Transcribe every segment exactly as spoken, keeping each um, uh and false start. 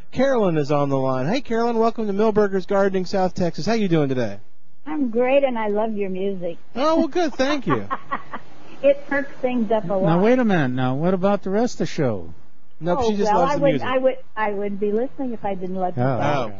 Carolyn is on the line. Hey, Carolyn, welcome to Millburgers Gardening, South Texas. How you doing today? I'm great, and I love your music. Oh, well, good. Thank you. It perks things up a lot. Now, wait a minute. Now, what about the rest of the show? Nope, oh, she just well, loves I the would, music. I would, I would be listening if I didn't love you. Oh.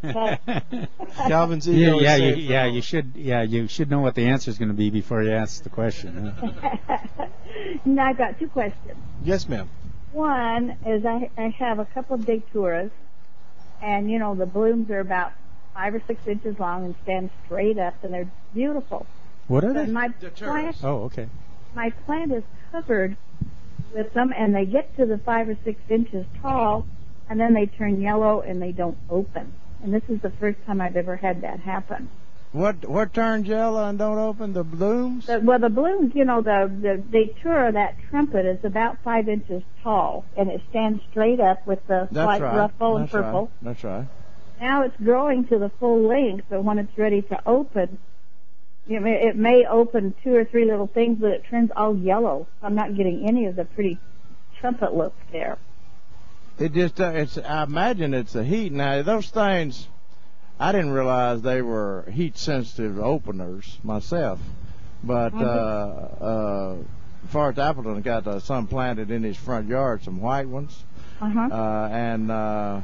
Calvin's yeah, ego yeah, is you, safe. yeah. You should, yeah, you should know what the answer is going to be before you ask the question. Huh? Now, I've got two questions. Yes, ma'am. One is I, I have a couple of big turas, and you know the blooms are about five or six inches long and stand straight up, and they're beautiful. What are But they? my The plant, Oh, okay. my plant is covered with them, and they get to the five or six inches tall, and then they turn yellow and they don't open. And this is the first time I've ever had that happen. What what turns yellow and don't open? The blooms? The, well, the blooms, you know, the the datura, that trumpet, is about five inches tall, and it stands straight up with the That's white right. ruffle and That's purple. Right. That's right. Now it's growing to the full length, but when it's ready to open, you know, it may open two or three little things, but it turns all yellow. I'm not getting any of the pretty trumpet look there. It just uh, it's. I imagine it's the heat. Now those things, I didn't realize they were heat sensitive openers myself. But uh, uh, Forrest Appleton got uh, some planted in his front yard, some white ones, Uh-huh. uh, and uh,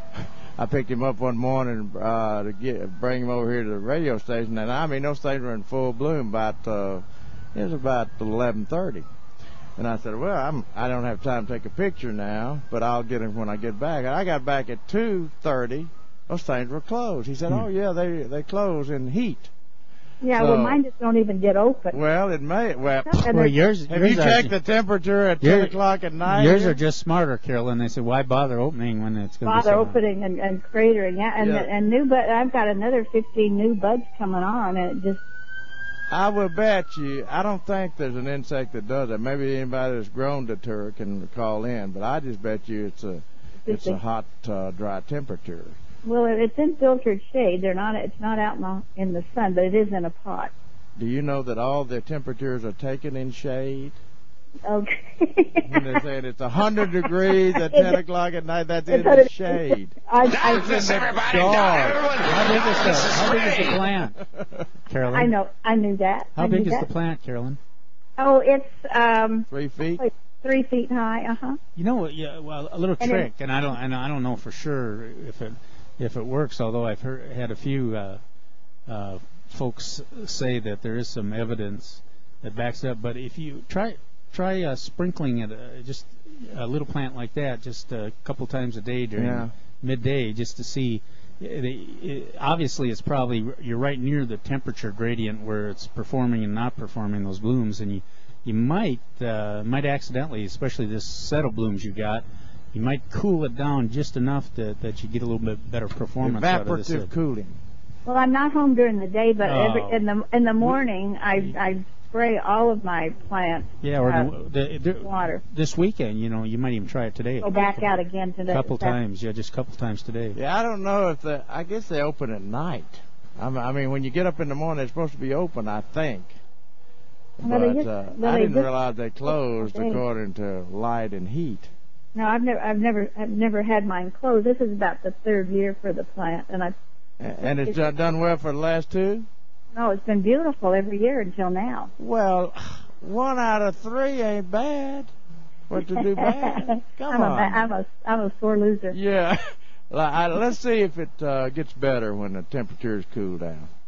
I picked him up one morning uh, to get bring him over here to the radio station, and I mean those things were in full bloom. About uh, it was about eleven thirty. And I said, well, I'm, I don't have time to take a picture now, but I'll get them when I get back. And I got back at two thirty. Those things were closed. He said, oh, yeah, they they close in heat. Yeah, So- well, mine just don't even get open. Well, it may. Well, And Well, they're- yours, have yours you are, checked the temperature at Your- ten o'clock at night? Yours here? are just smarter, Carolyn. They said, why bother opening when it's going to be bother so hot? opening and, and cratering, yeah, and Yeah. and new bud. I've got another fifteen new buds coming on, and it just I will bet you. I don't think there's an insect that does it. Maybe anybody that's grown datura can call in, but I just bet you it's a it's a hot, uh, dry temperature. well, it's in filtered shade. They're not. It's not out in the, in the sun, but it is in a pot. Do you know that all the temperatures are taken in shade? Okay. When they say it's one hundred degrees at ten o'clock at night, that's in It's the shade. I, I, This everybody, God. everyone. How big is the, This is how big is the Ray. plant, Carolyn? I know. I knew that. How I big knew is that. the plant, Carolyn? Oh, it's um Three feet? like three feet high. Uh huh. You know, yeah, well, a little And trick, and I don't, and I don't know for sure if it, if it works. Although I've heard, had a few uh, uh, folks say that there is some evidence that backs it up. But if you try, try uh, sprinkling it, uh, just a little plant like that, just a couple times a day during Yeah. midday, just to see. It, it, obviously, it's probably you're right near the temperature gradient where it's performing and not performing those blooms, and you. You might uh, might accidentally, especially this set of blooms you got, you might cool it down just enough that, that you get a little bit better performance out of this. Evaporative cooling. Well, I'm not home during the day, but Oh. every, in the in the morning, I I spray all of my plants. Yeah, or uh, the, the, water. this weekend, you know, you might even try it today. Go back out again today. A couple That- times, yeah, just a couple times today. Yeah, I don't know if the. I guess they open at night. I mean, I mean, when you get up in the morning, they're supposed to be open, I think. Well, they But just- uh, well, I they didn't just- realize they closed Okay. according to light and heat. No, I've never I've never I've never had mine closed. This is about the third year for the plant, and I A- And it's uh, done well for the last two? no, it's been beautiful every year until now. Well, one out of three ain't bad. What to do bad? Come I'm on. a I'm a I'm a sore loser. Yeah. Well, I- Let's see if it uh, gets better when the temperatures cool down.